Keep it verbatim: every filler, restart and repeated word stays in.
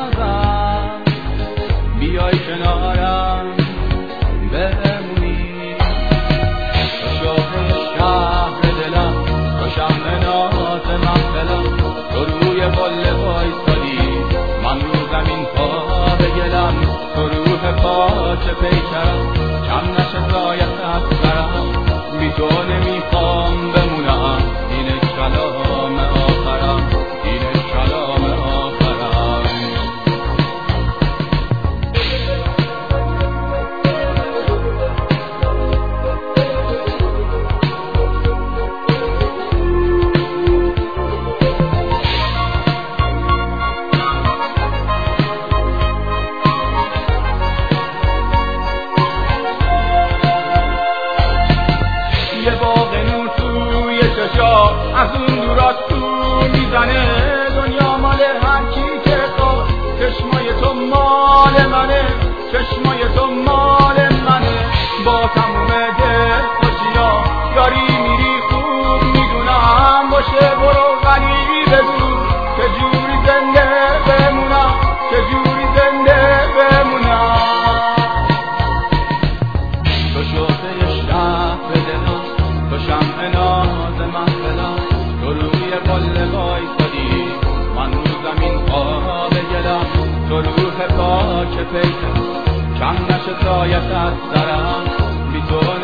بازم بیای کنارم بمونی. تو شاهد شهر دلم، تو شمع ناز محفلم، تو روی قله وایسادی من رو زمین پا بگلم، تو روح پاچه پیکرم کم نشه رایت از سرم، بی تو نمیخوام بمونم این کلام آخرم، این کلام آخرم. یه باغ نور توی چشا از اون دورا تو میزنه، دنیا مال هر کی که خواست، چشمای تو مال منه، چشمای تو مال منه. با تموم دل خوشیا داری میری خوب میدونم، باشه برو ولی بگو چجوری زنده بمونم، چجوری زنده بمونم. تو شعله شهر دلم، تو شمع ناز محفلم، تو روی قله وایسادی من رو زمین پا بگلم، تو روح پاک پیکرم کم نشه سایت از سرم، بی تو